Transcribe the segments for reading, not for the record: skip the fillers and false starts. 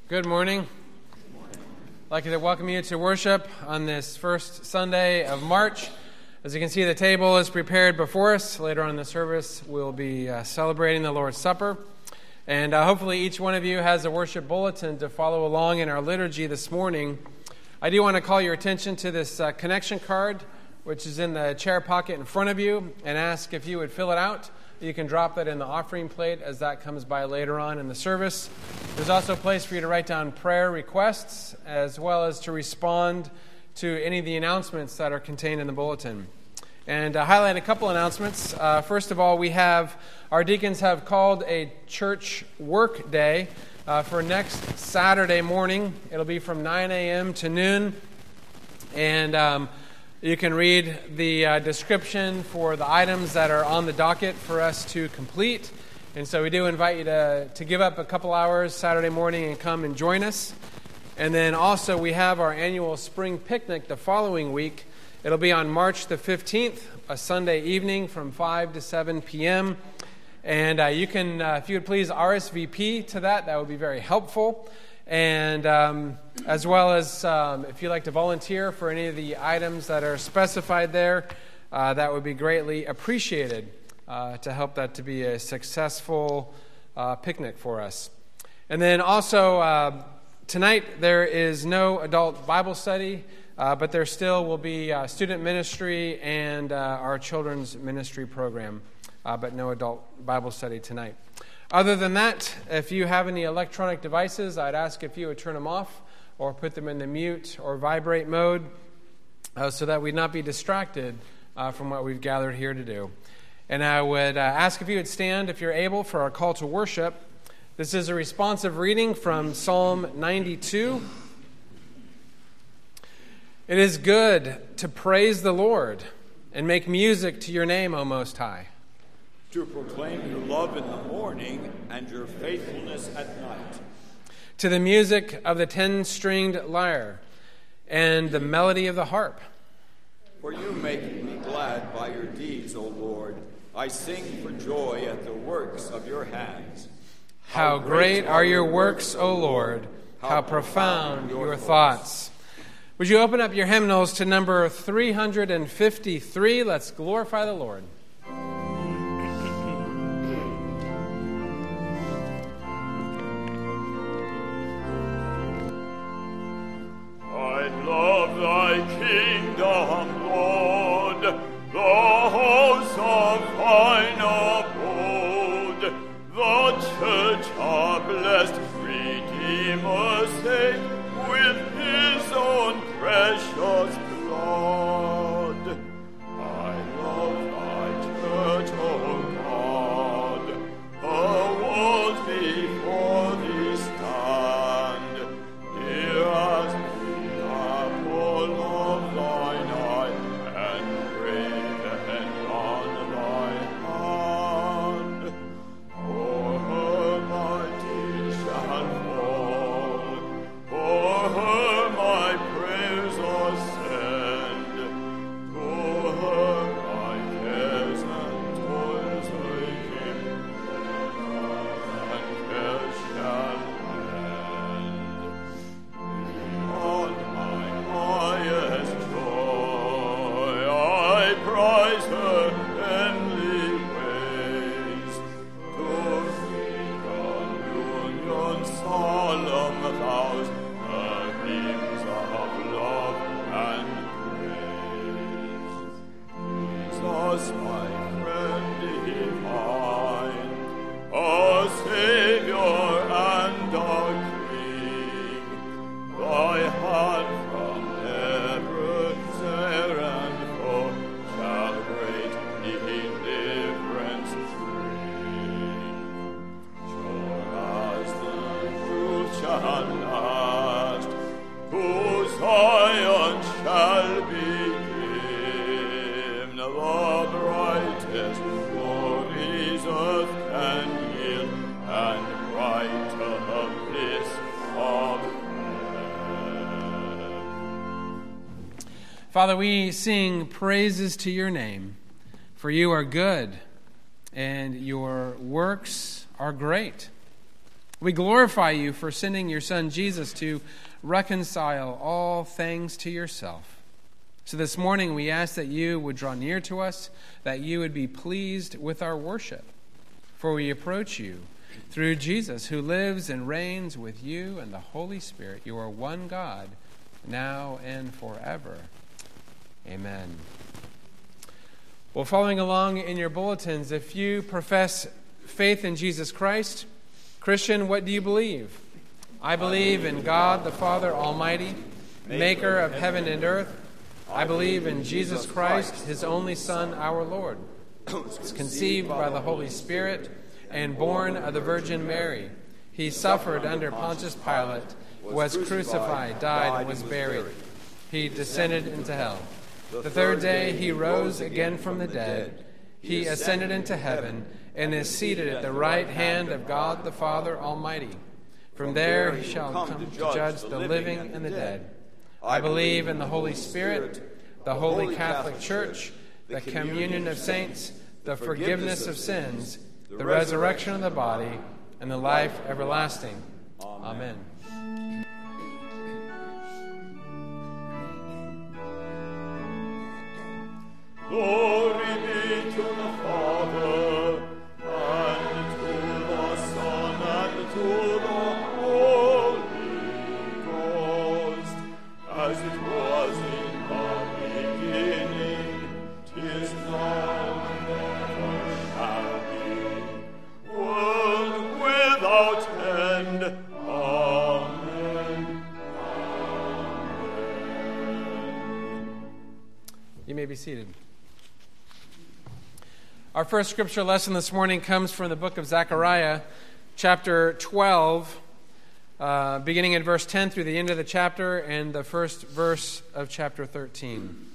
Good morning. I'd like to welcome you to worship on this first Sunday of March. As you can see, the table is prepared before us. Later on in the service, we'll be celebrating the Lord's Supper. And hopefully each one of you has a worship bulletin to follow along in our liturgy this morning. I do want to call your attention to this connection card, which is in the chair pocket in front of you, and ask if you would fill it out. You can drop that in the offering plate as that comes by later on in the service. There's also a place for you to write down prayer requests as well as to respond to any of the announcements that are contained in the bulletin. And highlight a couple announcements. First of all, our deacons have called a church work day for next Saturday morning. It'll be from 9 a.m. to noon. And you can read the description for the items that are on the docket for us to complete. And so we do invite you to give up a couple hours Saturday morning and come and join us. And then also we have our annual spring picnic the following week. It'll be on March the 15th, a Sunday evening from 5 to 7 p.m. And you can, if you would please RSVP to that would be very helpful. And as well as if you'd like to volunteer for any of the items that are specified there, that would be greatly appreciated to help that to be a successful picnic for us. And then also tonight there is no adult Bible study, but there still will be student ministry and our children's ministry program, but no adult Bible study tonight. Other than that, if you have any electronic devices, I'd ask if you would turn them off or put them in the mute or vibrate mode so that we'd not be distracted from what we've gathered here to do. And I would ask if you would stand, if you're able, for our call to worship. This is a responsive reading from Psalm 92. It is good to praise the Lord and make music to your name, O Most High. To proclaim your love in the morning and your faithfulness at night. To the music of the 10-stringed lyre and the melody of the harp. For you make me glad by your deeds, O Lord. I sing for joy at the works of your hands. How great are your works, O Lord! How profound your thoughts! Would you open up your hymnals to number 353? Let's glorify the Lord. Love thy kingdom, Lord, the house of thine abode, the church our blessed Redeemer saved with his own precious blood. I love thy church, O God, the walls before thee stand, dear as Father, we sing praises to your name, for you are good, and your works are great. We glorify you for sending your Son Jesus to reconcile all things to yourself. So this morning we ask that you would draw near to us, that you would be pleased with our worship. For we approach you through Jesus, who lives and reigns with you and the Holy Spirit. You are one God, now and forever. Amen. Well, following along in your bulletins, if you profess faith in Jesus Christ, Christian, what do you believe? I believe in God the Father Almighty, maker of heaven and earth. I believe in Jesus Christ, his only Son, our Lord, conceived by the Holy Spirit and born of the Virgin Mary. He suffered under Pontius Pilate, was crucified, died, and was buried. He descended into hell. The third day he rose again from the dead. He ascended into heaven and is seated at the right hand of God the Father Almighty. From there he shall come to judge the living and the dead. I believe in the Holy Spirit, the Holy Catholic Church, the communion of saints, the forgiveness of sins, the resurrection of the body, and the life everlasting. Amen. Glory be to the Father, and to the Son, and to the Holy Ghost, as it was in the beginning, 'tis now, and ever shall be, world without end. Amen. Amen. You may be seated. Our first scripture lesson this morning comes from the book of Zechariah, chapter 12, beginning in verse 10 through the end of the chapter and the first verse of chapter 13.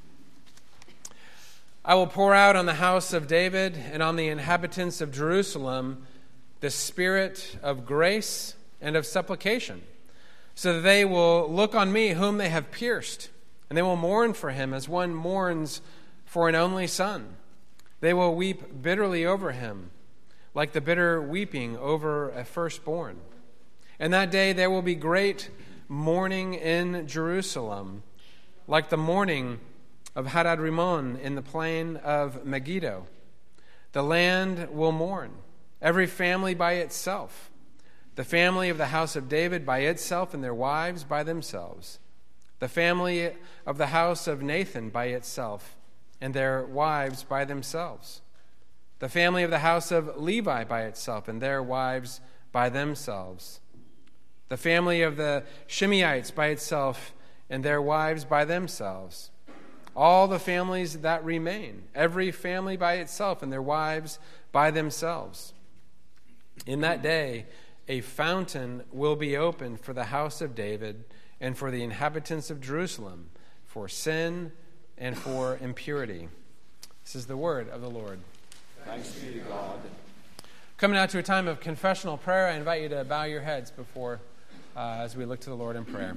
I will pour out on the house of David and on the inhabitants of Jerusalem the spirit of grace and of supplication, so that they will look on me whom they have pierced, and they will mourn for him as one mourns for an only son. They will weep bitterly over him, like the bitter weeping over a firstborn. And that day there will be great mourning in Jerusalem, like the mourning of Hadad-Rimmon in the plain of Megiddo. The land will mourn, every family by itself, the family of the house of David by itself and their wives by themselves, the family of the house of Nathan by itself and their wives by themselves, the family of the house of Levi by itself and their wives by themselves, the family of the Shimeites by itself and their wives by themselves, all the families that remain, every family by itself and their wives by themselves. In that day, a fountain will be opened for the house of David and for the inhabitants of Jerusalem, for sin and for impurity. This is the word of the Lord. Thanks be to God. Coming now to a time of confessional prayer, I invite you to bow your heads before, as we look to the Lord in prayer.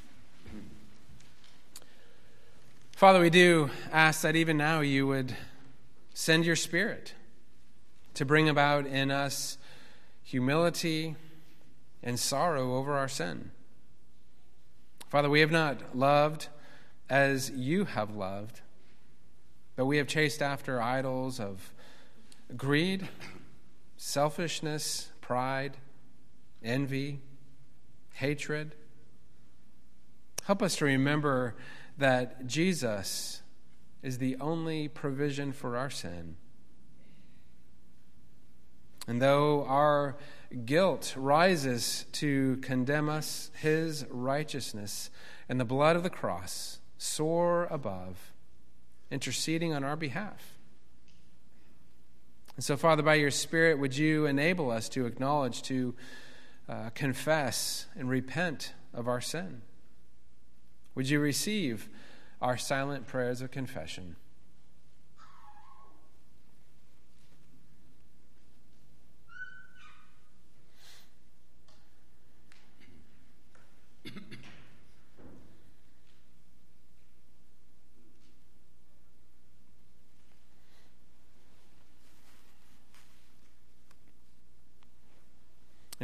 Father, we do ask that even now you would send your Spirit to bring about in us humility and sorrow over our sin. Father, we have not loved as you have loved, but we have chased after idols of greed, selfishness, pride, envy, hatred. Help us to remember that Jesus is the only provision for our sin. And though our guilt rises to condemn us, his righteousness and the blood of the cross soar above, interceding on our behalf. And so, Father, by your Spirit, would you enable us to acknowledge, to confess and repent of our sin? Would you receive our silent prayers of confession?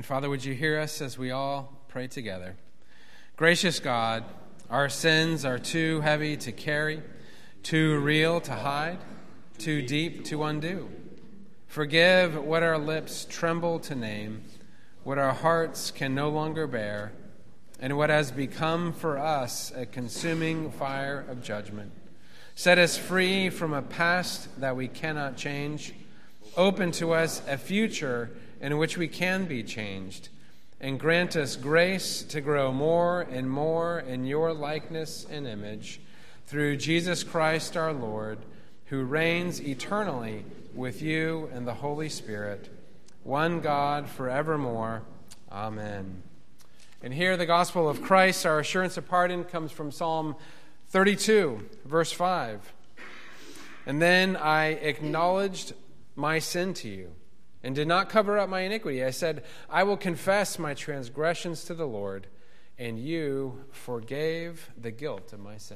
And Father, would you hear us as we all pray together? Gracious God, our sins are too heavy to carry, too real to hide, too deep to undo. Forgive what our lips tremble to name, what our hearts can no longer bear, and what has become for us a consuming fire of judgment. Set us free from a past that we cannot change. Open to us a future in which we can be changed. And grant us grace to grow more and more in your likeness and image through Jesus Christ our Lord, who reigns eternally with you and the Holy Spirit, one God forevermore. Amen. And here the gospel of Christ, our assurance of pardon, comes from Psalm 32, verse 5. And then I acknowledged my sin to you and did not cover up my iniquity. I said, I will confess my transgressions to the Lord, and you forgave the guilt of my sin.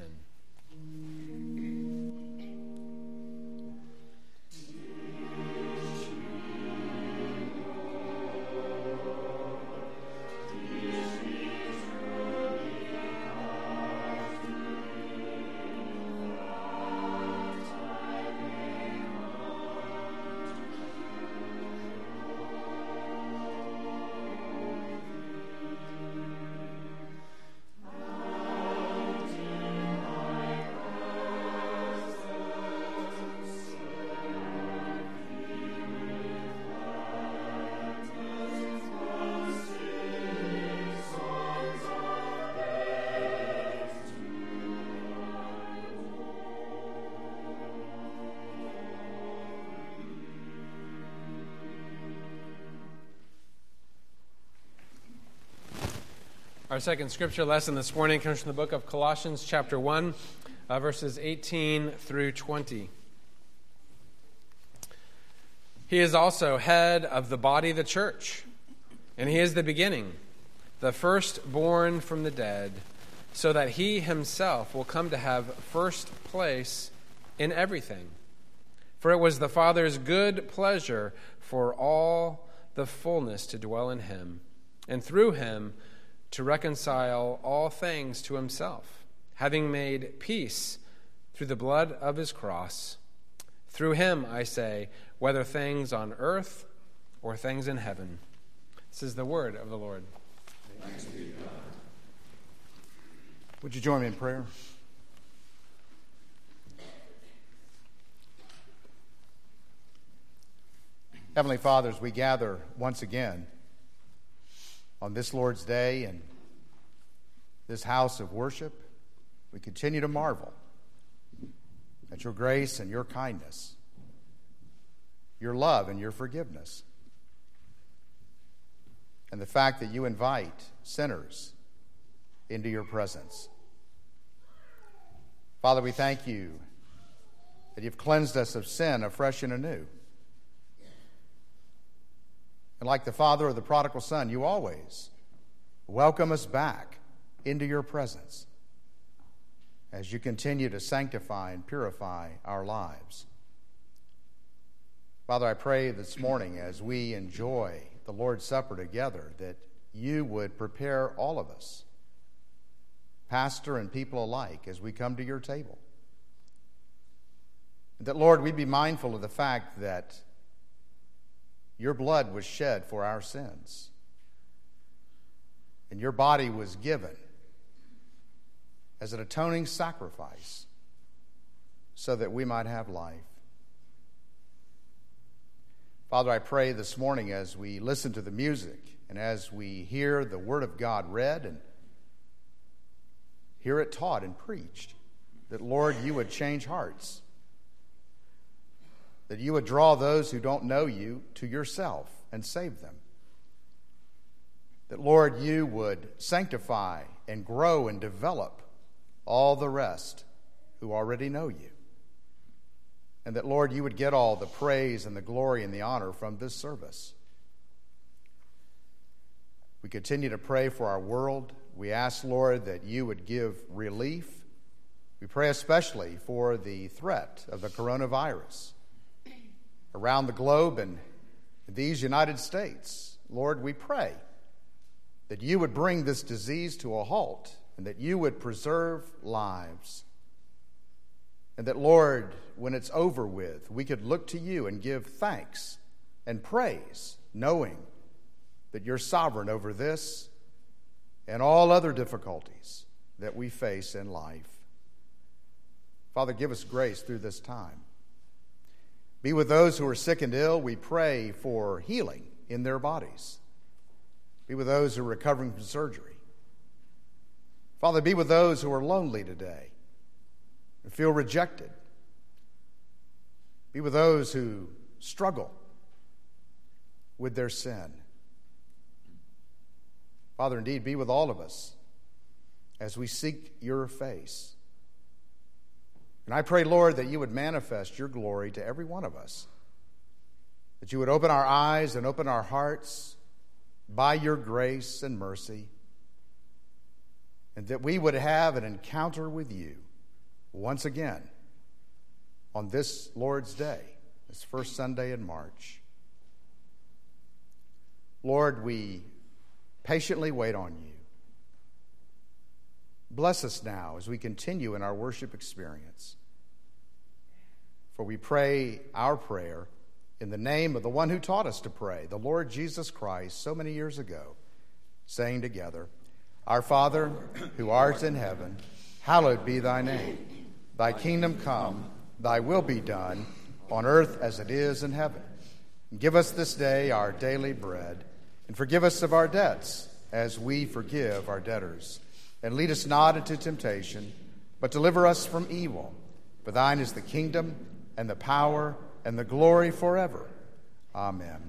Our second scripture lesson this morning comes from the book of Colossians chapter 1, verses 18 through 20. He is also head of the body, the church, and he is the beginning, the firstborn from the dead, so that he himself will come to have first place in everything. For it was the Father's good pleasure for all the fullness to dwell in him, and through him to reconcile all things to himself, having made peace through the blood of his cross. Through him, I say, whether things on earth or things in heaven. This is the word of the Lord. Thanks be to God. Would you join me in prayer? Heavenly Father, as we gather once again on this Lord's Day and this house of worship, we continue to marvel at your grace and your kindness, your love and your forgiveness, and the fact that you invite sinners into your presence. Father, we thank you that you've cleansed us of sin afresh and anew. And like the father of the prodigal son, you always welcome us back into your presence as you continue to sanctify and purify our lives. Father, I pray this morning as we enjoy the Lord's Supper together that you would prepare all of us, pastor and people alike, as we come to your table. And that, Lord, we'd be mindful of the fact that your blood was shed for our sins, and your body was given as an atoning sacrifice so that we might have life. Father, I pray this morning as we listen to the music and as we hear the Word of God read and hear it taught and preached, that, Lord, you would change hearts, that you would draw those who don't know you to yourself and save them. That, Lord, you would sanctify and grow and develop all the rest who already know you. And that, Lord, you would get all the praise and the glory and the honor from this service. We continue to pray for our world. We ask, Lord, that you would give relief. We pray especially for the threat of the coronavirus around the globe and these United States, Lord, we pray that you would bring this disease to a halt and that you would preserve lives. And that, Lord, when it's over with, we could look to you and give thanks and praise, knowing that you're sovereign over this and all other difficulties that we face in life. Father, give us grace through this time. Be with those who are sick and ill. We pray for healing in their bodies. Be with those who are recovering from surgery. Father, be with those who are lonely today and feel rejected. Be with those who struggle with their sin. Father, indeed, be with all of us as we seek your face. And I pray, Lord, that you would manifest your glory to every one of us, that you would open our eyes and open our hearts by your grace and mercy, and that we would have an encounter with you once again on this Lord's Day, this first Sunday in March. Lord, we patiently wait on you. Bless us now as we continue in our worship experience. For we pray our prayer in the name of the one who taught us to pray, the Lord Jesus Christ, so many years ago, saying together, Our Father, who art in heaven, hallowed be thy name. Thy kingdom come, thy will be done, on earth as it is in heaven. Give us this day our daily bread, and forgive us of our debts, as we forgive our debtors. And lead us not into temptation, but deliver us from evil. For thine is the kingdom, and the power, and the glory forever. Amen.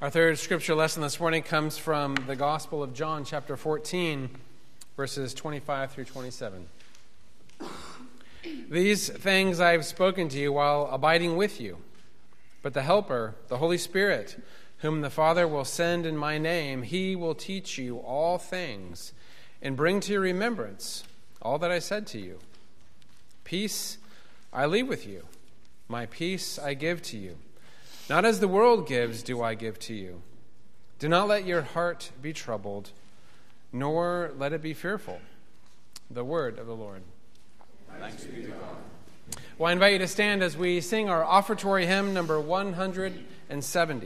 Our third scripture lesson this morning comes from the Gospel of John, chapter 14, verses 25 through 27. These things I have spoken to you while abiding with you, but the Helper, the Holy Spirit, whom the Father will send in my name, he will teach you all things and bring to your remembrance all that I said to you. Peace I leave with you, my peace I give to you. Not as the world gives do I give to you. Do not let your heart be troubled, nor let it be fearful. The word of the Lord. Thanks be to God. Well, I invite you to stand as we sing our offertory hymn, number 170.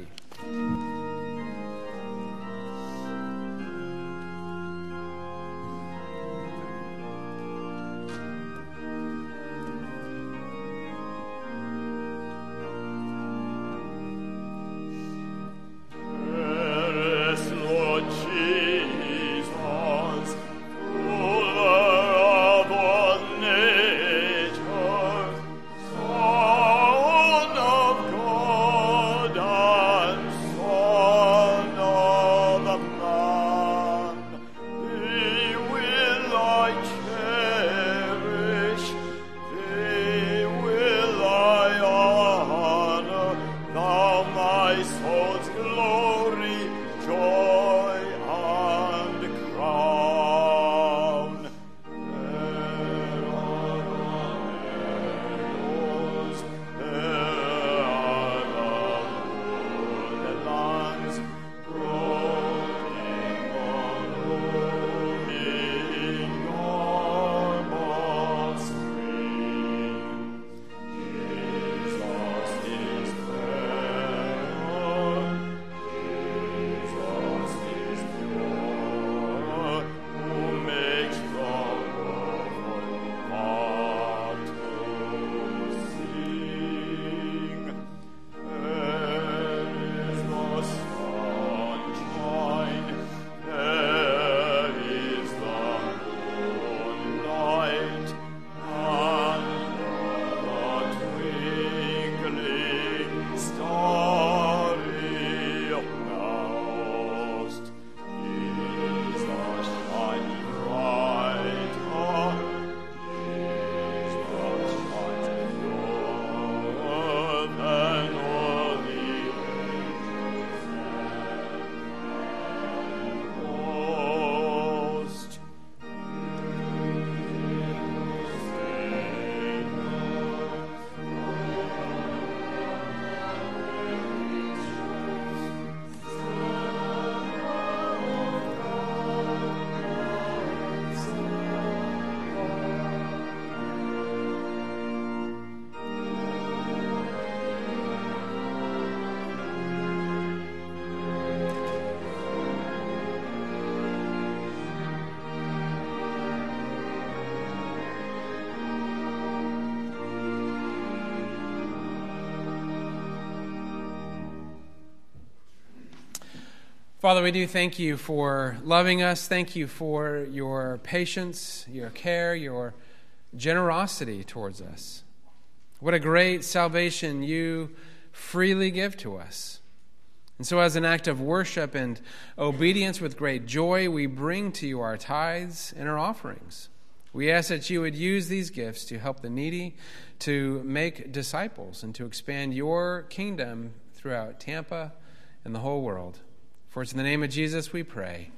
Father, we do thank you for loving us. Thank you for your patience, your care, your generosity towards us. What a great salvation you freely give to us. And so as an act of worship and obedience with great joy, we bring to you our tithes and our offerings. We ask that you would use these gifts to help the needy, to make disciples, and to expand your kingdom throughout Tampa and the whole world. For it's in the name of Jesus we pray.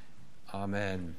Amen.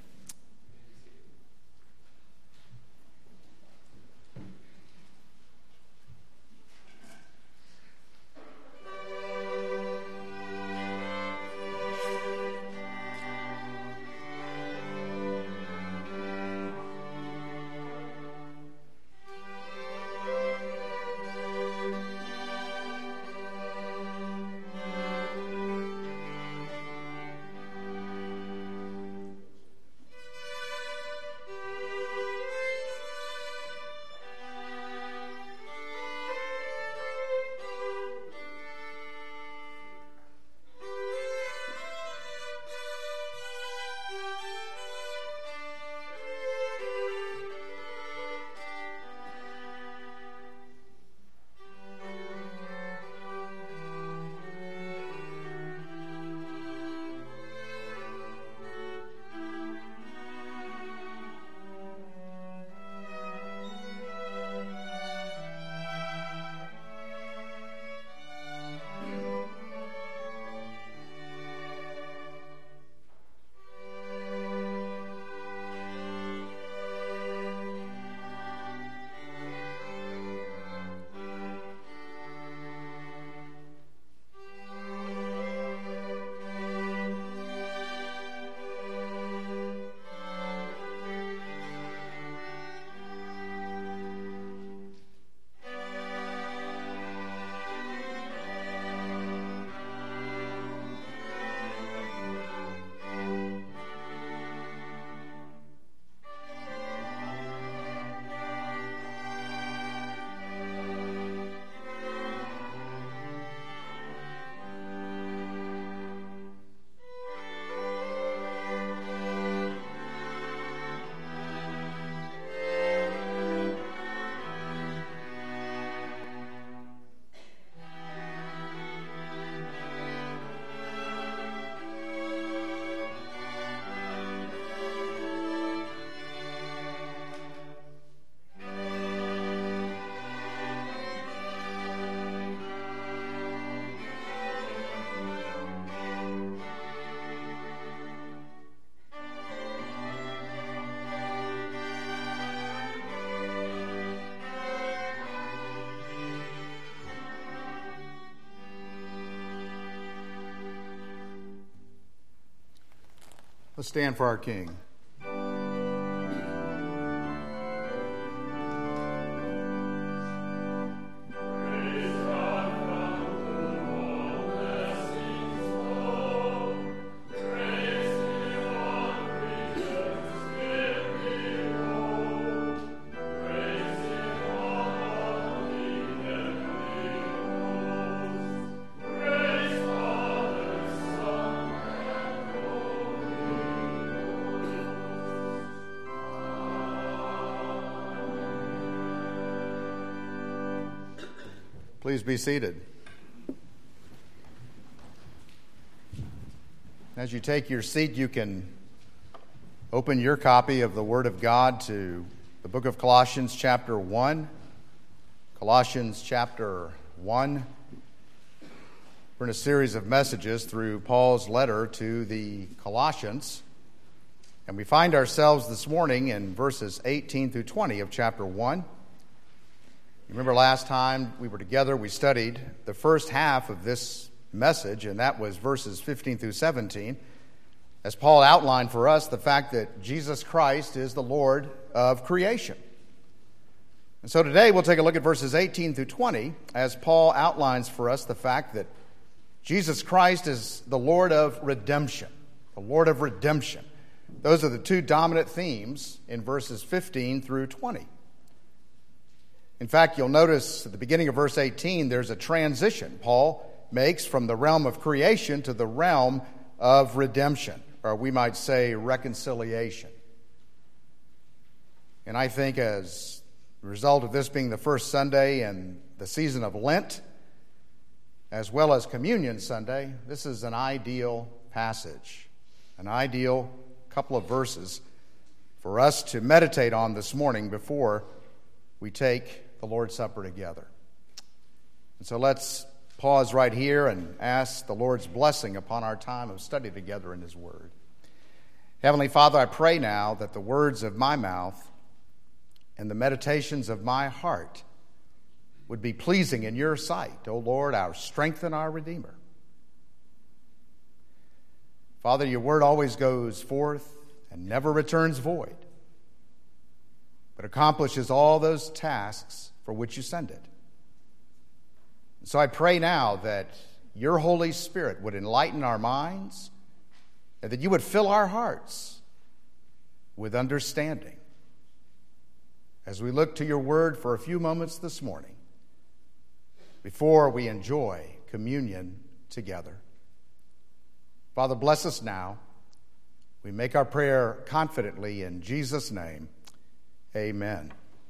Let's stand for our King. Please be seated. As you take your seat, you can open your copy of the Word of God to the book of Colossians chapter 1. Colossians chapter 1. We're in a series of messages through Paul's letter to the Colossians. And we find ourselves this morning in verses 18 through 20 of chapter 1. You remember last time we were together, we studied the first half of this message, and that was verses 15 through 17, as Paul outlined for us the fact that Jesus Christ is the Lord of creation. And so today we'll take a look at verses 18 through 20, as Paul outlines for us the fact that Jesus Christ is the Lord of redemption. The Lord of redemption. Those are the two dominant themes in verses 15 through 20. In fact, you'll notice at the beginning of verse 18, there's a transition Paul makes from the realm of creation to the realm of redemption, or we might say reconciliation. And I think as a result of this being the first Sunday in the season of Lent, as well as Communion Sunday, this is an ideal passage, an ideal couple of verses for us to meditate on this morning before we take the Lord's Supper together. And so let's pause right here and ask the Lord's blessing upon our time of study together in His Word. Heavenly Father, I pray now that the words of my mouth and the meditations of my heart would be pleasing in your sight, O Lord, our strength and our Redeemer. Father, your word always goes forth and never returns void, but accomplishes all those tasks for which you send it. So I pray now that your Holy Spirit would enlighten our minds and that you would fill our hearts with understanding as we look to your word for a few moments this morning before we enjoy communion together. Father, bless us now. We make our prayer confidently in Jesus' name. Amen.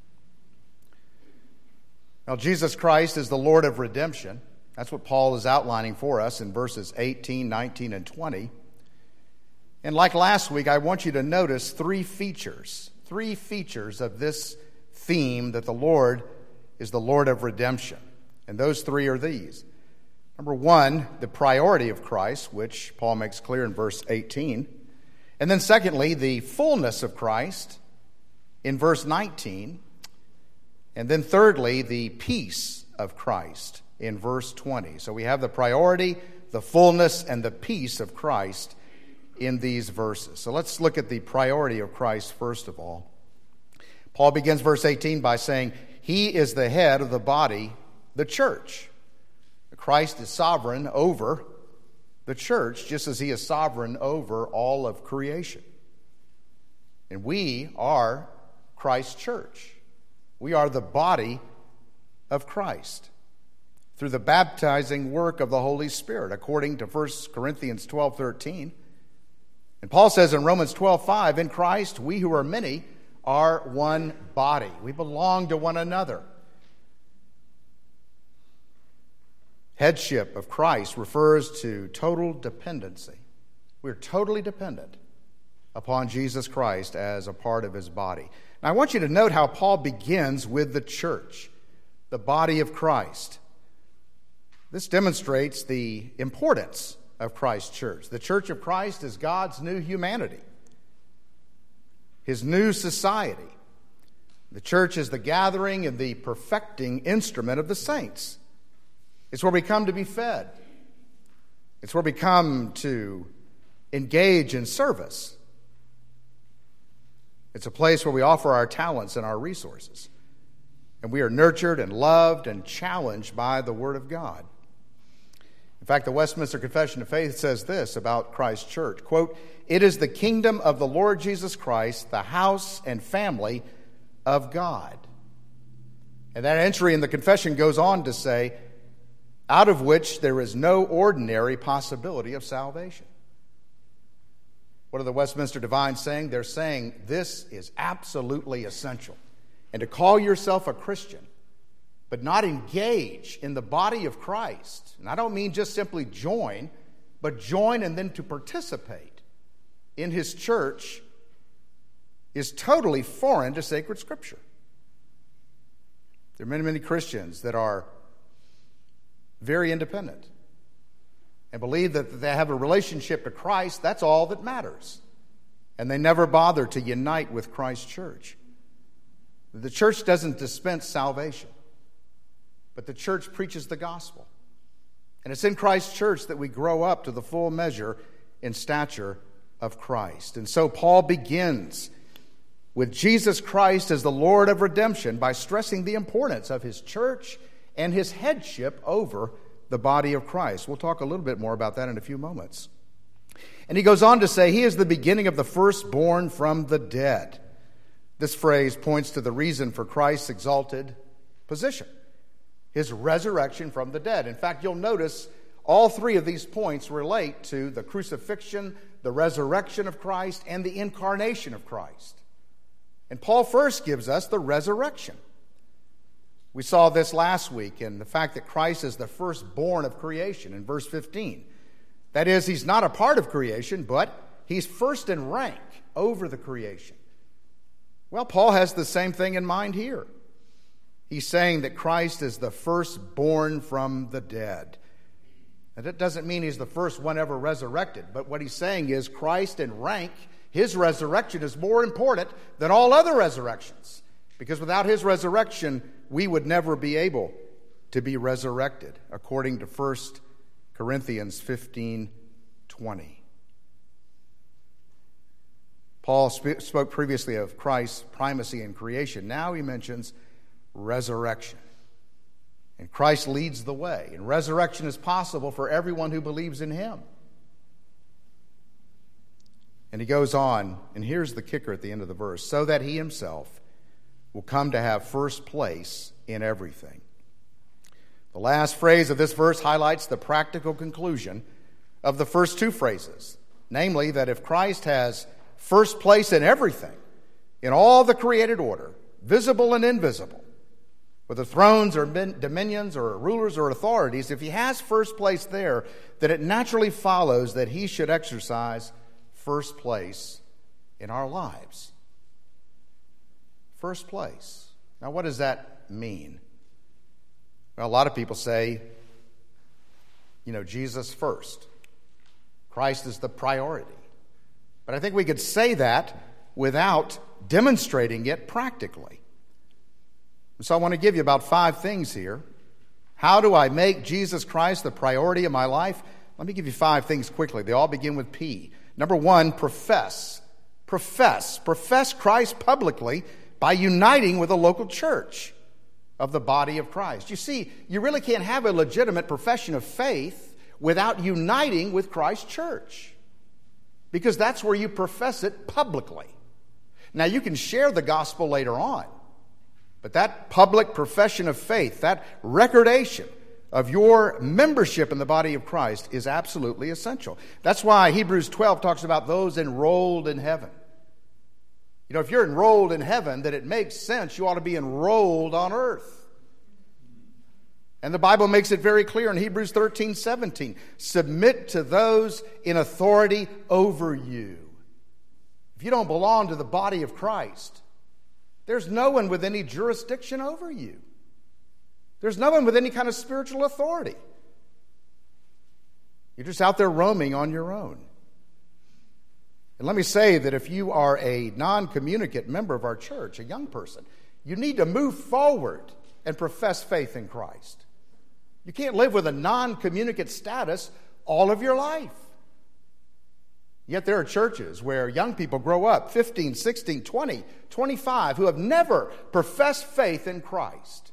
Now, Jesus Christ is the Lord of redemption. That's what Paul is outlining for us in verses 18, 19, and 20. And like last week, I want you to notice three features of this theme that the Lord is the Lord of redemption. And those three are these. Number one, the priority of Christ, which Paul makes clear in verse 18. And then secondly, the fullness of Christ in verse 19. And then thirdly, the peace of Christ in verse 20. So we have the priority, the fullness, and the peace of Christ in these verses. So let's look at the priority of Christ first of all. Paul begins verse 18 by saying, He is the head of the body, the church. Christ is sovereign over the church, just as He is sovereign over all of creation. And we are Christ's church. We are the body of Christ through the baptizing work of the Holy Spirit, according to 1 Corinthians 12:13. And Paul says in Romans 12:5, in Christ, we who are many are one body. We belong to one another. Headship of Christ refers to total dependency. We're totally dependent upon Jesus Christ as a part of His body. Now, I want you to note how Paul begins with the church, the body of Christ. This demonstrates the importance of Christ's church. The church of Christ is God's new humanity, His new society. The church is the gathering and the perfecting instrument of the saints. It's where we come to be fed. It's where we come to engage in service It's a place where we offer our talents and our resources. And we are nurtured and loved and challenged by the Word of God. In fact, the Westminster Confession of Faith says this about Christ's church, quote, "It is the kingdom of the Lord Jesus Christ, the house and family of God." And that entry in the confession goes on to say, out of which there is no ordinary possibility of salvation. What are the Westminster Divines saying? They're saying this is absolutely essential. And to call yourself a Christian, but not engage in the body of Christ, and I don't mean just simply join, but join and then to participate in His church, is totally foreign to sacred Scripture. There are many Christians that are very independent and believe that they have a relationship to Christ, that's all that matters. And they never bother to unite with Christ's church. The church doesn't dispense salvation, but the church preaches the gospel. And it's in Christ's church that we grow up to the full measure in stature of Christ. And so Paul begins with Jesus Christ as the Lord of redemption by stressing the importance of His church and His headship over the body of Christ. We'll talk a little bit more about that in a few moments. And he goes on to say, He is the beginning of the firstborn from the dead. This phrase points to the reason for Christ's exalted position, His resurrection from the dead. In fact, you'll notice all three of these points relate to the crucifixion, the resurrection of Christ, and the incarnation of Christ. And Paul first gives us the resurrection. We saw this last week in the fact that Christ is the firstborn of creation in verse 15. That is, He's not a part of creation, but He's first in rank over the creation. Well, Paul has the same thing in mind here. He's saying that Christ is the firstborn from the dead. And that doesn't mean He's the first one ever resurrected, but what he's saying is Christ in rank, His resurrection is more important than all other resurrections. Because without His resurrection, we would never be able to be resurrected, according to 1 Corinthians 15:20. Paul spoke previously of Christ's primacy in creation. Now he mentions resurrection. And Christ leads the way. And resurrection is possible for everyone who believes in Him. And he goes on, and here's the kicker at the end of the verse, so that He Himself will come to have first place in everything. The last phrase of this verse highlights the practical conclusion of the first two phrases, namely that if Christ has first place in everything, in all the created order, visible and invisible, whether thrones or dominions or rulers or authorities, if He has first place there, then it naturally follows that He should exercise first place in our lives. First place. Now, what does that mean? Well, a lot of people say, Jesus first. Christ is the priority. But I think we could say that without demonstrating it practically. So I want to give you about 5 things here. How do I make Jesus Christ the priority of my life? Let me give you 5 things quickly. They all begin with P. Number 1, profess. Profess. Profess Christ publicly by uniting with a local church of the body of Christ. You see, you really can't have a legitimate profession of faith without uniting with Christ's church, because that's where you profess it publicly. Now, you can share the gospel later on, but that public profession of faith, that recordation of your membership in the body of Christ is absolutely essential. That's why Hebrews 12 talks about those enrolled in heaven. If you're enrolled in heaven, then it makes sense you ought to be enrolled on earth. And the Bible makes it very clear in Hebrews 13:17. Submit to those in authority over you. If you don't belong to the body of Christ, there's no one with any jurisdiction over you. There's no one with any kind of spiritual authority. You're just out there roaming on your own. And let me say that if you are a non-communicant member of our church, a young person, you need to move forward and profess faith in Christ. You can't live with a non-communicant status all of your life. Yet there are churches where young people grow up, 15, 16, 20, 25, who have never professed faith in Christ.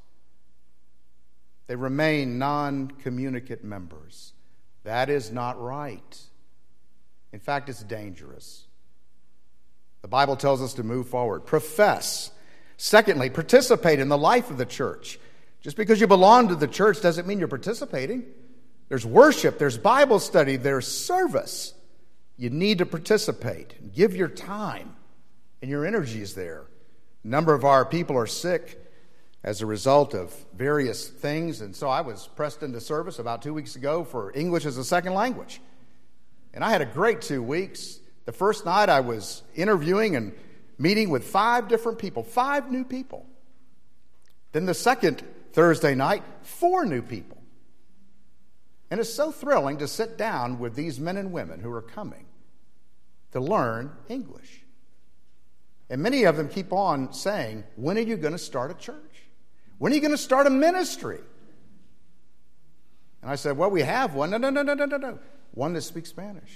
They remain non-communicant members. That is not right. In fact, it's dangerous. The Bible tells us to move forward. Profess. Secondly, participate in the life of the church. Just because you belong to the church doesn't mean you're participating. There's worship, there's Bible study, there's service. You need to participate. Give your time and your energies there. A number of our people are sick as a result of various things, and so I was pressed into service about 2 weeks ago for English as a second language. And I had a great 2 weeks. The first night I was interviewing and meeting with 5 different people, 5 new people. Then the second Thursday night, 4 new people. And it's so thrilling to sit down with these men and women who are coming to learn English. And many of them keep on saying, when are you going to start a church? When are you going to start a ministry? And I said, well, we have one. No. One that speaks Spanish.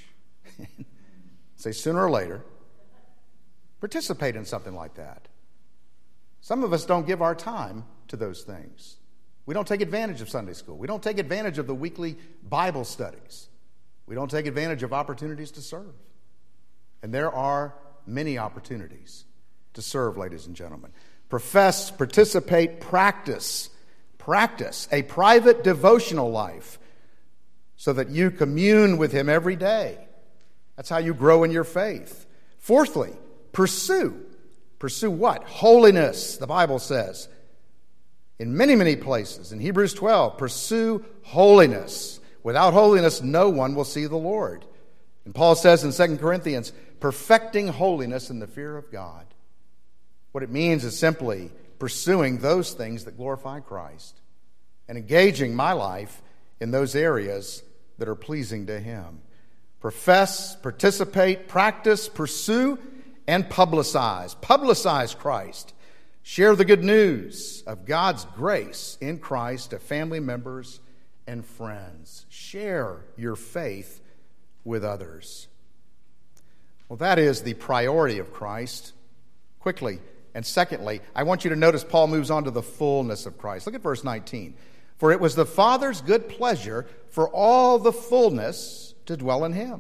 Say, sooner or later, participate in something like that. Some of us don't give our time to those things. We don't take advantage of Sunday school. We don't take advantage of the weekly Bible studies. We don't take advantage of opportunities to serve. And there are many opportunities to serve, ladies and gentlemen. Profess, participate, practice. Practice a private devotional life so that you commune with Him every day. That's how you grow in your faith. Fourthly, pursue. Pursue what? Holiness, the Bible says. In many, many places. In Hebrews 12, pursue holiness. Without holiness, no one will see the Lord. And Paul says in 2 Corinthians, perfecting holiness in the fear of God. What it means is simply pursuing those things that glorify Christ and engaging my life in those areas that are pleasing to Him. Profess, participate, practice, pursue, and publicize. Publicize Christ. Share the good news of God's grace in Christ to family members and friends. Share your faith with others. Well, that is the priority of Christ. Quickly, and secondly, I want you to notice Paul moves on to the fullness of Christ. Look at verse 19. For it was the Father's good pleasure for all the fullness to dwell in Him.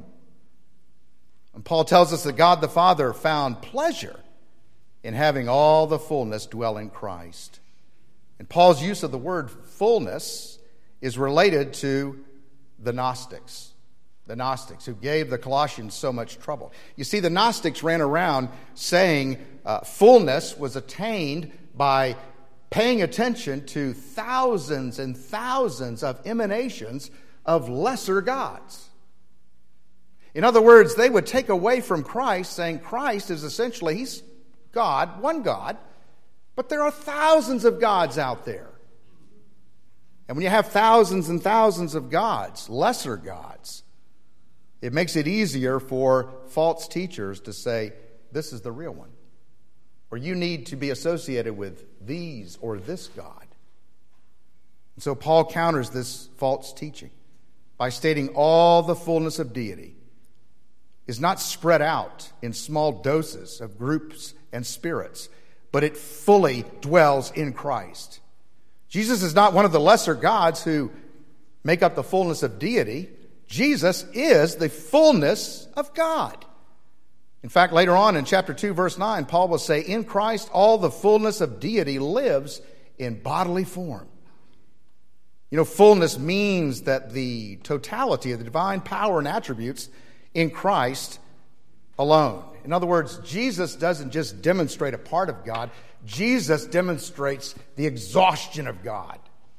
And Paul tells us that God the Father found pleasure in having all the fullness dwell in Christ. And Paul's use of the word fullness is related to the Gnostics who gave the Colossians so much trouble. You see, the Gnostics ran around saying fullness was attained by paying attention to thousands and thousands of emanations of lesser gods. In other words, they would take away from Christ, saying Christ is essentially, He's God, one God, but there are thousands of gods out there. And when you have thousands and thousands of gods, lesser gods, it makes it easier for false teachers to say, this is the real one. Or you need to be associated with these or this God. And so Paul counters this false teaching by stating all the fullness of deity is not spread out in small doses of groups and spirits, but it fully dwells in Christ. Jesus is not one of the lesser gods who make up the fullness of deity. Jesus is the fullness of God. In fact, later on in chapter 2, verse 9, Paul will say, in Christ all the fullness of deity lives in bodily form. You know, fullness means that the totality of the divine power and attributes in Christ alone. In other words, Jesus doesn't just demonstrate a part of God. Jesus demonstrates the exhaustion of God.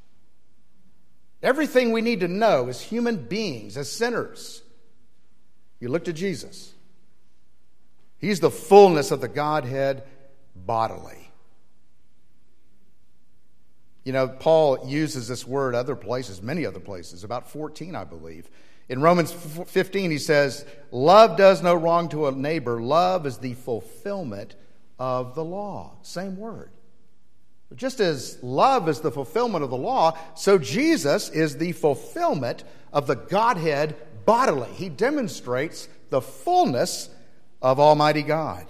Everything we need to know as human beings, as sinners, you look to Jesus. He's the fullness of the Godhead bodily. You know, Paul uses this word other places, many other places, about 14, I believe. In Romans 15, he says, love does no wrong to a neighbor. Love is the fulfillment of the law. Same word. Just as love is the fulfillment of the law, so Jesus is the fulfillment of the Godhead bodily. He demonstrates the fullness of Almighty God.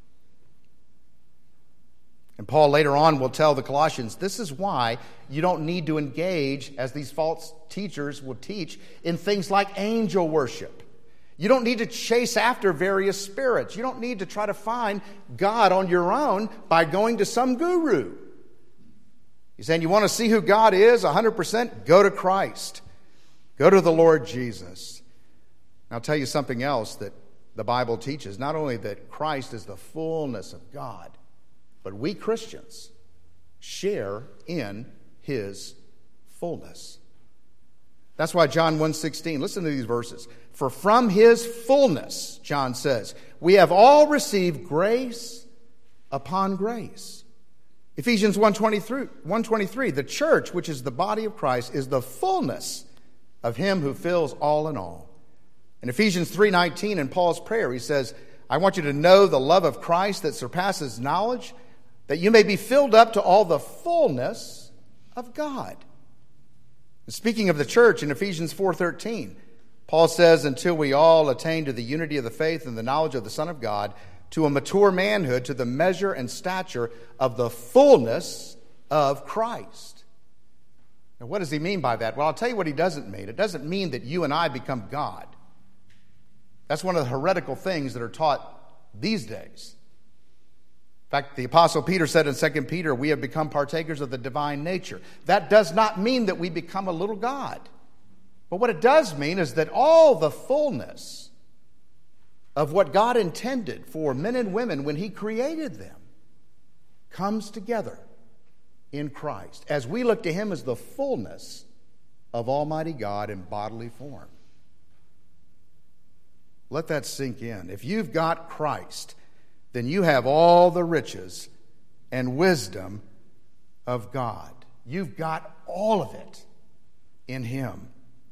And Paul later on will tell the Colossians, this is why you don't need to engage, as these false teachers will teach, in things like angel worship. You don't need to chase after various spirits. You don't need to try to find God on your own by going to some guru. He's saying you want to see who God is 100%? Go to Christ. Go to the Lord Jesus. And I'll tell you something else that the Bible teaches. Not only that Christ is the fullness of God, but we Christians share in His fullness. That's why John 1:16, listen to these verses. For from His fullness, John says, we have all received grace upon grace. Ephesians 1:23, the church, which is the body of Christ, is the fullness of Him who fills all in all. In Ephesians 3:19, in Paul's prayer, he says, I want you to know the love of Christ that surpasses knowledge, that you may be filled up to all the fullness of God. And speaking of the church, in Ephesians 4:13, Paul says, until we all attain to the unity of the faith and the knowledge of the Son of God, to a mature manhood, to the measure and stature of the fullness of Christ. Now, what does he mean by that? Well, I'll tell you what he doesn't mean. It doesn't mean that you and I become God. That's one of the heretical things that are taught these days. In fact, the Apostle Peter said in 2 Peter, we have become partakers of the divine nature. That does not mean that we become a little God. But what it does mean is that all the fullness of what God intended for men and women when He created them comes together in Christ, as we look to Him as the fullness of Almighty God in bodily form. Let that sink in. If you've got Christ, then you have all the riches and wisdom of God. You've got all of it in Him.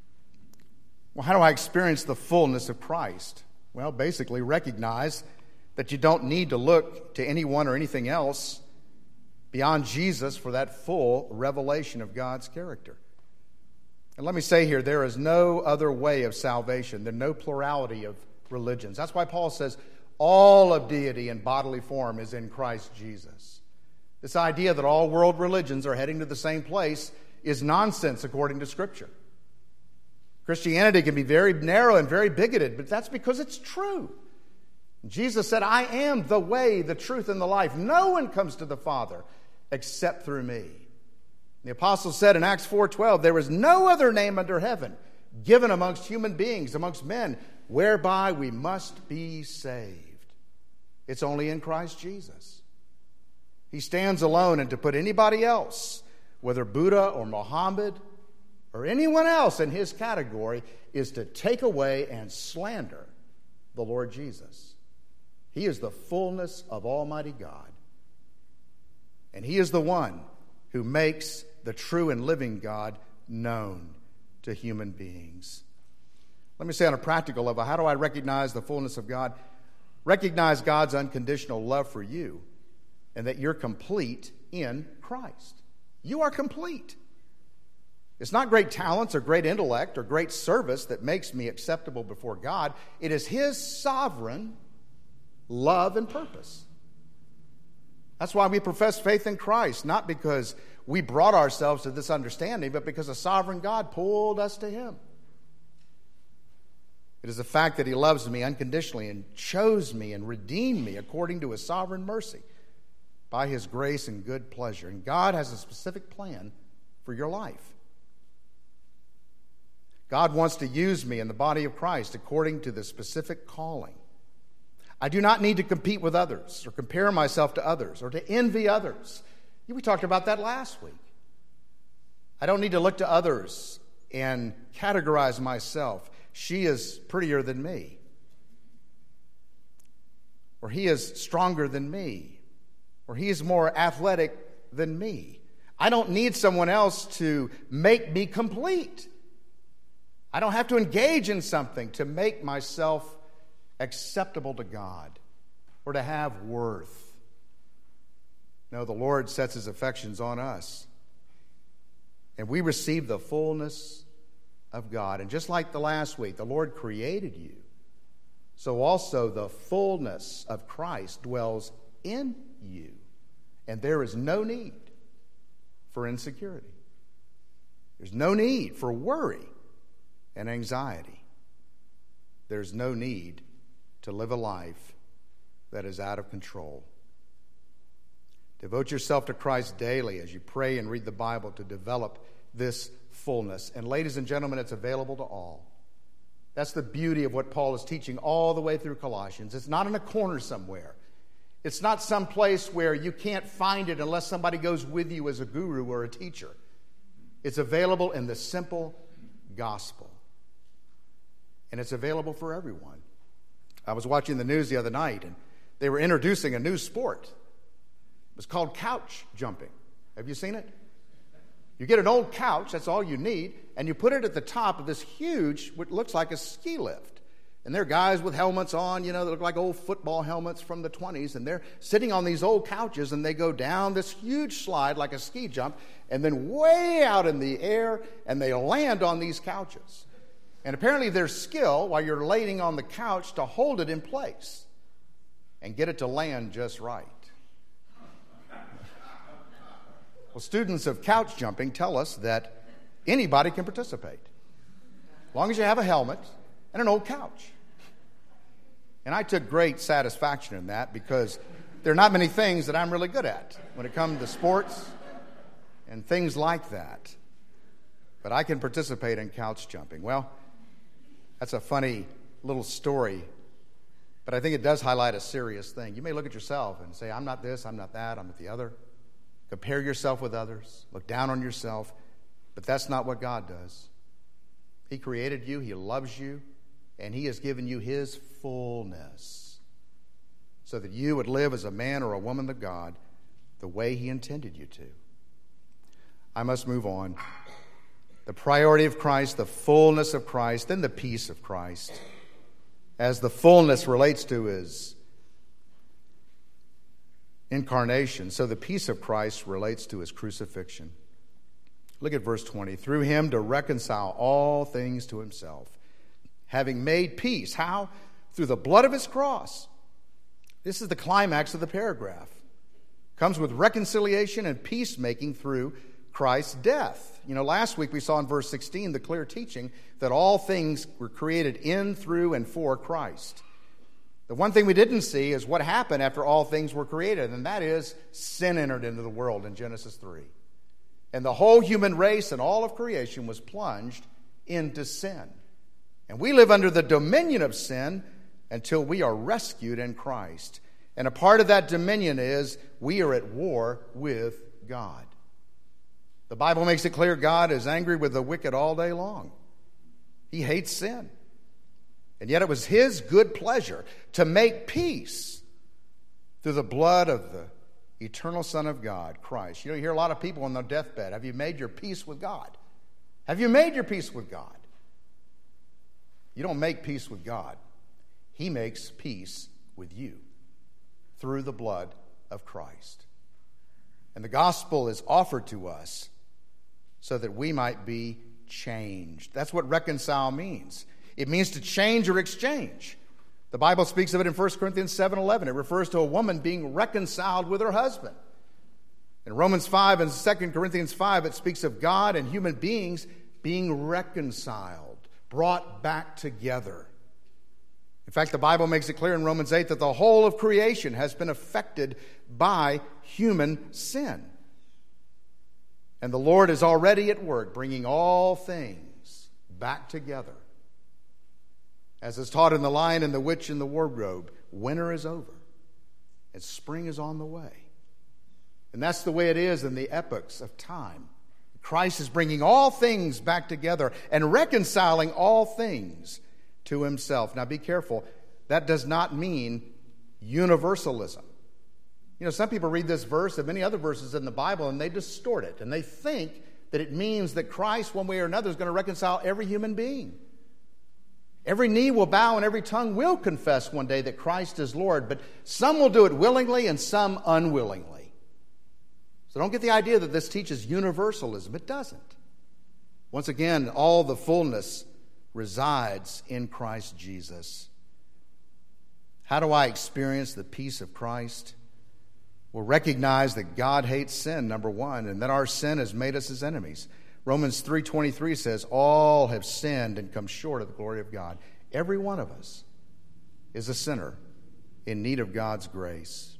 Well, how do I experience the fullness of Christ? Well, basically recognize that you don't need to look to anyone or anything else beyond Jesus for that full revelation of God's character. And let me say here, there is no other way of salvation. There's no plurality of religions. That's why Paul says all of deity in bodily form is in Christ Jesus. This idea that all world religions are heading to the same place is nonsense according to Scripture. Christianity can be very narrow and very bigoted, but that's because it's true. Jesus said, I am the way, the truth, and the life. No one comes to the Father except through me. The apostle said in Acts 4:12, there is no other name under heaven given amongst human beings, amongst men, whereby we must be saved. It's only in Christ Jesus. He stands alone, and to put anybody else, whether Buddha or Muhammad or anyone else in his category, is to take away and slander the Lord Jesus. He is the fullness of Almighty God. And He is the one who makes the true and living God known to human beings. Let me say on a practical level, how do I recognize the fullness of God? Recognize God's unconditional love for you and that you're complete in Christ. You are complete. It's not great talents or great intellect or great service that makes me acceptable before God. It is His sovereign love and purpose. That's why we profess faith in Christ, not because we brought ourselves to this understanding, but because a sovereign God pulled us to Him. It is the fact that He loves me unconditionally and chose me and redeemed me according to His sovereign mercy by His grace and good pleasure. And God has a specific plan for your life. God wants to use me in the body of Christ according to the specific calling. I do not need to compete with others or compare myself to others or to envy others. We talked about that last week. I don't need to look to others and categorize myself. She is prettier than me. Or he is stronger than me. Or he is more athletic than me. I don't need someone else to make me complete. I don't have to engage in something to make myself acceptable to God or to have worth. No, the Lord sets His affections on us. And we receive the fullness of God. And just like the last week, the Lord created you, so also the fullness of Christ dwells in you. And there is no need for insecurity. There's no need for worry and anxiety. There's no need to live a life that is out of control. Devote yourself to Christ daily as you pray and read the Bible to develop this fullness. And ladies and gentlemen, it's available to all. That's the beauty of what Paul is teaching all the way through Colossians. It's not in a corner somewhere. It's not some place where you can't find it unless somebody goes with you as a guru or a teacher. It's available in the simple gospel. And it's available for everyone. I was watching the news the other night, and they were introducing a new sport. It was called couch jumping. Have you seen it? You get an old couch, that's all you need, and you put it at the top of this huge, what looks like a ski lift. And there are guys with helmets on, that look like old football helmets from the 20s, and they're sitting on these old couches, and they go down this huge slide like a ski jump, and then way out in the air, and they land on these couches. And apparently there's skill while you're laying on the couch to hold it in place and get it to land just right. Well, students of couch jumping tell us that anybody can participate, as long as you have a helmet and an old couch. And I took great satisfaction in that because there are not many things that I'm really good at when it comes to sports and things like that. But I can participate in couch jumping. Well, that's a funny little story, but I think it does highlight a serious thing. You may look at yourself and say, I'm not this, I'm not that, I'm not the other. Compare yourself with others. Look down on yourself. But that's not what God does. He created you. He loves you. And He has given you His fullness so that you would live as a man or a woman of God the way He intended you to. I must move on. The priority of Christ, the fullness of Christ, then the peace of Christ. As the fullness relates to His incarnation, so the peace of Christ relates to His crucifixion. Look at verse 20. Through Him to reconcile all things to Himself, having made peace. How? Through the blood of His cross. This is the climax of the paragraph. Comes with reconciliation and peacemaking through Christ's death. Last week we saw in verse 16 the clear teaching that all things were created in, through, and for Christ. The one thing we didn't see is what happened after all things were created, and that is sin entered into the world in Genesis 3. And the whole human race and all of creation was plunged into sin. And we live under the dominion of sin until we are rescued in Christ. And a part of that dominion is we are at war with God. The Bible makes it clear God is angry with the wicked all day long. He hates sin. And yet it was His good pleasure to make peace through the blood of the eternal Son of God, Christ. You hear a lot of people on their deathbed, have you made your peace with God? Have you made your peace with God? You don't make peace with God. He makes peace with you through the blood of Christ. And the gospel is offered to us so that we might be changed. That's what reconcile means. It means to change or exchange. The Bible speaks of it in 1 Corinthians 7:11. It refers to a woman being reconciled with her husband. In Romans 5 and 2 Corinthians 5, it speaks of God and human beings being reconciled, brought back together. In fact, the Bible makes it clear in Romans 8 that the whole of creation has been affected by human sin. And the Lord is already at work bringing all things back together. As is taught in The Lion and the Witch in the Wardrobe, winter is over and spring is on the way. And that's the way it is in the epochs of time. Christ is bringing all things back together and reconciling all things to Himself. Now be careful. That does not mean universalism. Some people read this verse and many other verses in the Bible and they distort it. And they think that it means that Christ, one way or another, is going to reconcile every human being. Every knee will bow and every tongue will confess one day that Christ is Lord. But some will do it willingly and some unwillingly. So don't get the idea that this teaches universalism. It doesn't. Once again, all the fullness resides in Christ Jesus. How do I experience the peace of Christ? Well, recognize that God hates sin, number one, and that our sin has made us his enemies. Romans 3:23 says, all have sinned and come short of the glory of God. Every one of us is a sinner in need of God's grace.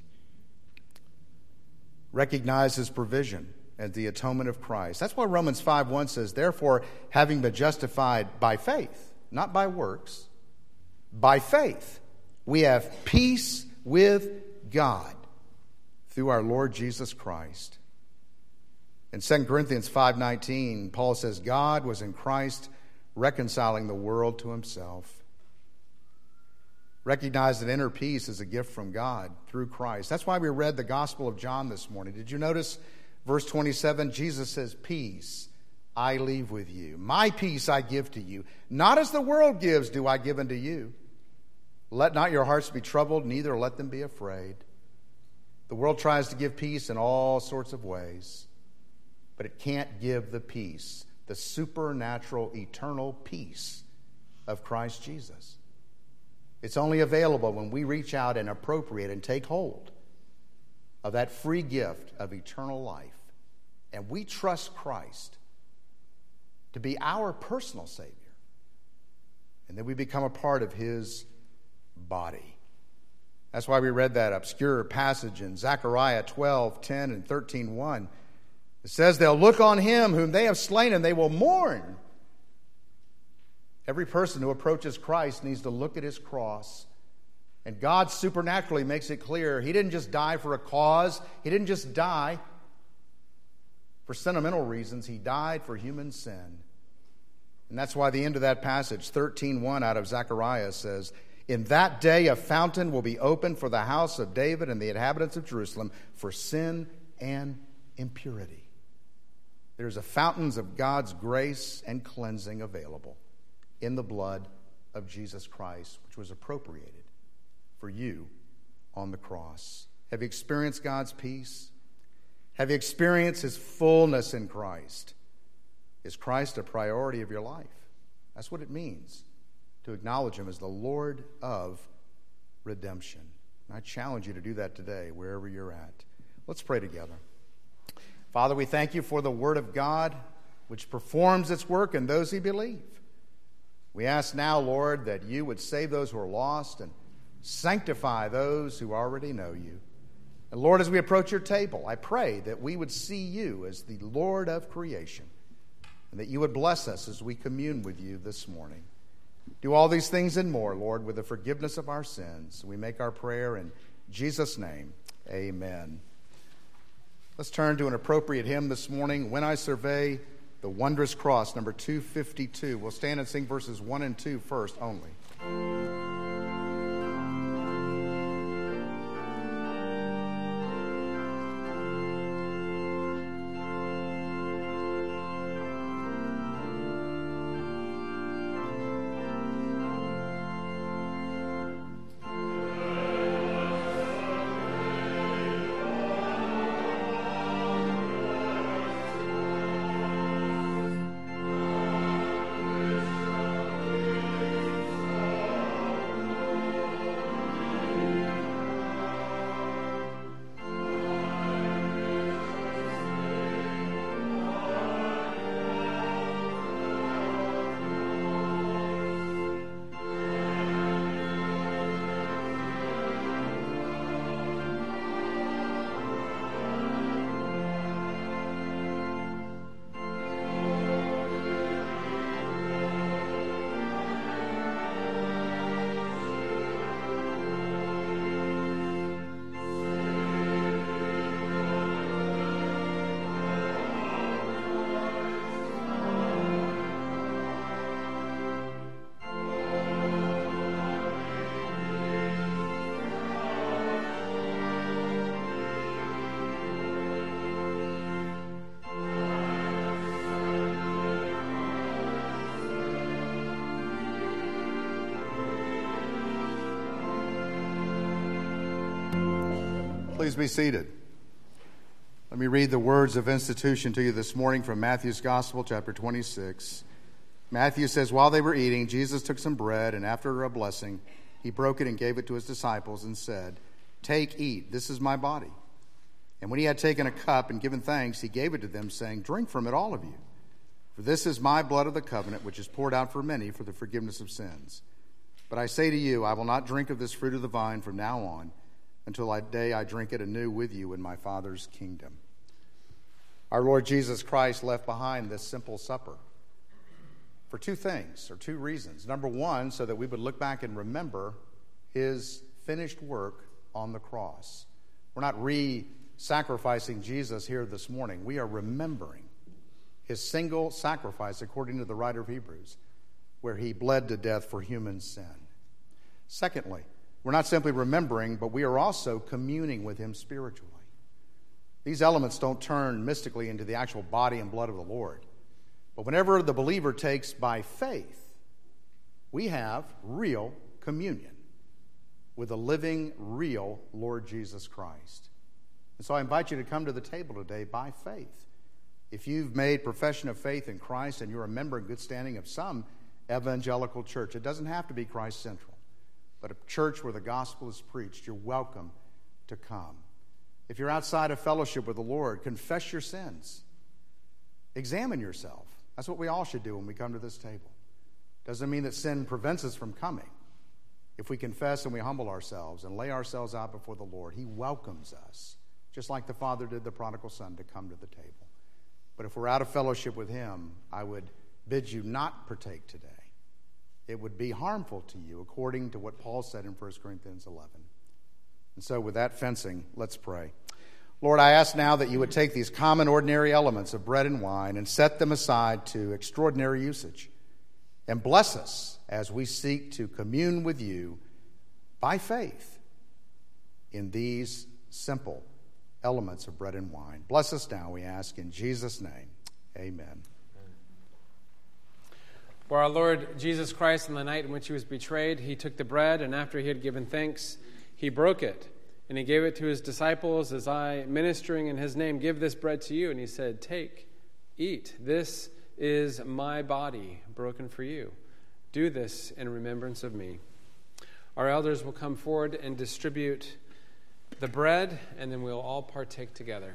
Recognize his provision and the atonement of Christ. That's why Romans 5:1 says, therefore, having been justified by faith, not by works, by faith, we have peace with God through our Lord Jesus Christ. In 2 Corinthians 5:19, Paul says, God was in Christ reconciling the world to himself. Recognize that inner peace is a gift from God through Christ. That's why we read the Gospel of John this morning. Did you notice verse 27? Jesus says, peace I leave with you. My peace I give to you. Not as the world gives do I give unto you. Let not your hearts be troubled, neither let them be afraid. The world tries to give peace in all sorts of ways, but it can't give the peace, the supernatural, eternal peace of Christ Jesus. It's only available when we reach out and appropriate and take hold of that free gift of eternal life. And we trust Christ to be our personal Savior. And then we become a part of his body. That's why we read that obscure passage in Zechariah 12:10 and 13:1. It says, they'll look on him whom they have slain and they will mourn. Every person who approaches Christ needs to look at his cross. And God supernaturally makes it clear he didn't just die for a cause. He didn't just die for sentimental reasons. He died for human sin. And that's why the end of that passage, 13:1 out of Zechariah, says, in that day a fountain will be opened for the house of David and the inhabitants of Jerusalem for sin and impurity. There's a fountains of God's grace and cleansing available in the blood of Jesus Christ, which was appropriated for you on the cross. Have you experienced God's peace? Have you experienced his fullness in Christ? Is Christ a priority of your life? That's what it means to acknowledge him as the Lord of redemption. And I challenge you to do that today, wherever you're at. Let's pray together. Father, we thank you for the word of God, which performs its work in those who believe. We ask now, Lord, that you would save those who are lost and sanctify those who already know you. And Lord, as we approach your table, I pray that we would see you as the Lord of creation, and that you would bless us as we commune with you this morning. Do all these things and more, Lord, with the forgiveness of our sins. We make our prayer in Jesus' name. Amen. Let's turn to an appropriate hymn this morning, When I Survey the Wondrous Cross, number 252. We'll stand and sing verses 1 and 2 first only. Please be seated. Let me read the words of institution to you this morning from Matthew's Gospel, chapter 26. Matthew says, "While they were eating, Jesus took some bread, and after a blessing, he broke it and gave it to his disciples and said, 'Take, eat, this is my body.' And when he had taken a cup and given thanks, he gave it to them, saying, 'Drink from it, all of you. For this is my blood of the covenant, which is poured out for many for the forgiveness of sins. But I say to you, I will not drink of this fruit of the vine from now on, until that day I drink it anew with you in my Father's kingdom.'" Our Lord Jesus Christ left behind this simple supper for two things, or two reasons. Number one, so that we would look back and remember his finished work on the cross. We're not re-sacrificing Jesus here this morning. We are remembering his single sacrifice, according to the writer of Hebrews, where he bled to death for human sin. Secondly, we're not simply remembering, but we are also communing with him spiritually. These elements don't turn mystically into the actual body and blood of the Lord. But whenever the believer takes by faith, we have real communion with a living, real Lord Jesus Christ. And so I invite you to come to the table today by faith. If you've made profession of faith in Christ and you're a member in good standing of some evangelical church, it doesn't have to be Christ Central, but a church where the gospel is preached, you're welcome to come. If you're outside of fellowship with the Lord, confess your sins. Examine yourself. That's what we all should do when we come to this table. Doesn't mean that sin prevents us from coming. If we confess and we humble ourselves and lay ourselves out before the Lord, he welcomes us, just like the Father did the prodigal son, to come to the table. But if we're out of fellowship with him, I would bid you not partake today. It would be harmful to you, according to what Paul said in 1 Corinthians 11. And so with that fencing, let's pray. Lord, I ask now that you would take these common, ordinary elements of bread and wine and set them aside to extraordinary usage, and bless us as we seek to commune with you by faith in these simple elements of bread and wine. Bless us now, we ask, in Jesus' name. Amen. For our Lord Jesus Christ, on the night in which he was betrayed, he took the bread, and after he had given thanks, he broke it, and he gave it to his disciples, as I, ministering in his name, give this bread to you. And he said, "Take, eat. This is my body broken for you. Do this in remembrance of me." Our elders will come forward and distribute the bread, and then we'll all partake together.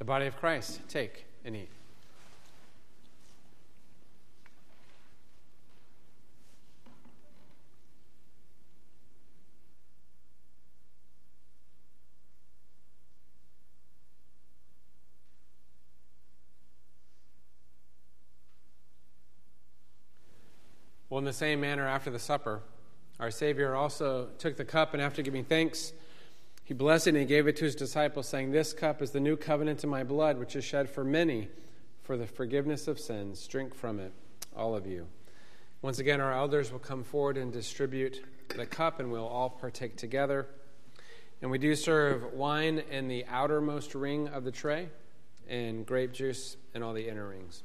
body of Christ. Take and eat. Well, in the same manner, after the supper, our Savior also took the cup, and after giving thanks, he blessed it and he gave it to his disciples, saying, "This cup is the new covenant in my blood, which is shed for many for the forgiveness of sins. Drink from it, all of you." Once again, our elders will come forward and distribute the cup, and we'll all partake together. And we do serve wine in the outermost ring of the tray, and grape juice in all the inner rings.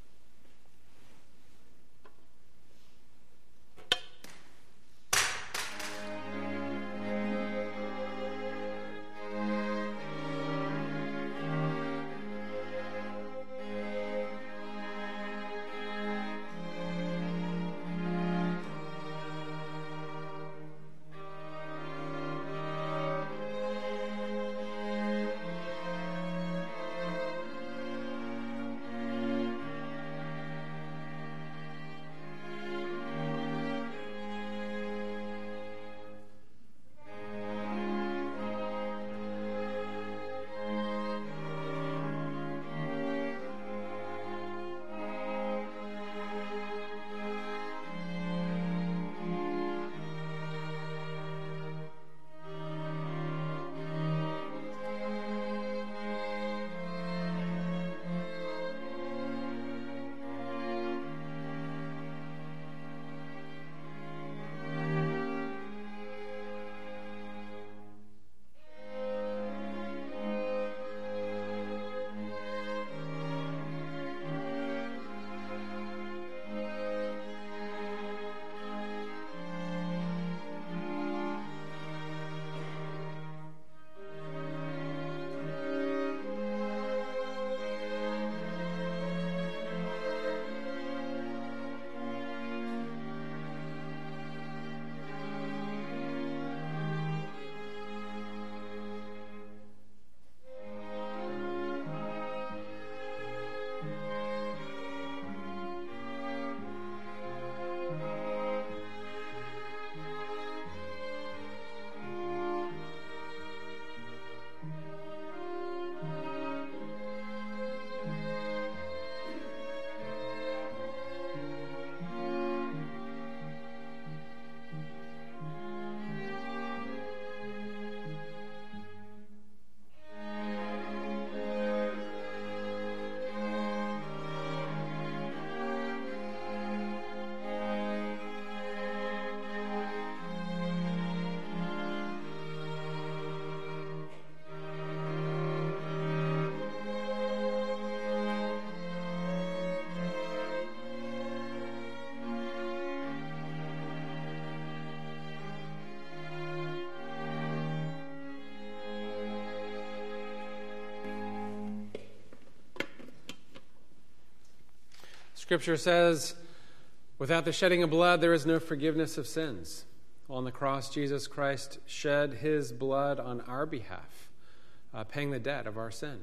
Scripture says, without the shedding of blood, there is no forgiveness of sins. On the cross, Jesus Christ shed his blood on our behalf, paying the debt of our sin.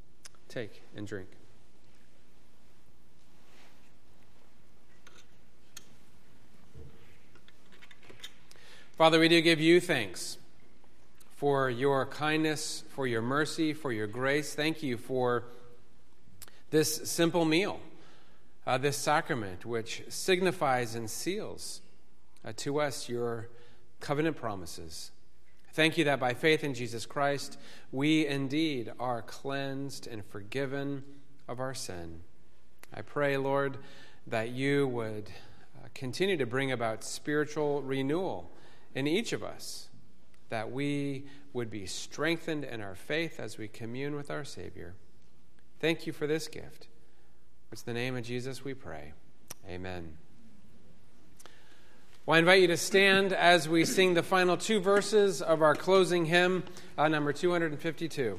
Take and drink. Father, we do give you thanks for your kindness, for your mercy, for your grace. Thank you for this simple meal, this sacrament, which signifies and seals to us your covenant promises. Thank you that by faith in Jesus Christ, we indeed are cleansed and forgiven of our sin. I pray, Lord, that you would continue to bring about spiritual renewal in each of us, that we would be strengthened in our faith as we commune with our Savior. Thank you for this gift. It's in the name of Jesus we pray. Amen. Well, I invite you to stand as we sing the final two verses of our closing hymn, number 252.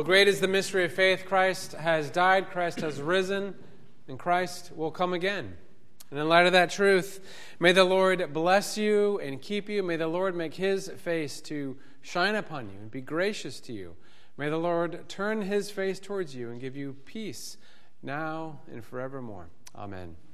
great is the mystery of faith. Christ has died, Christ has risen, and Christ will come again. And in light of that truth, may the Lord bless you and keep you. May the Lord make his face to shine upon you and be gracious to you. May the Lord turn his face towards you and give you peace now and forevermore. Amen.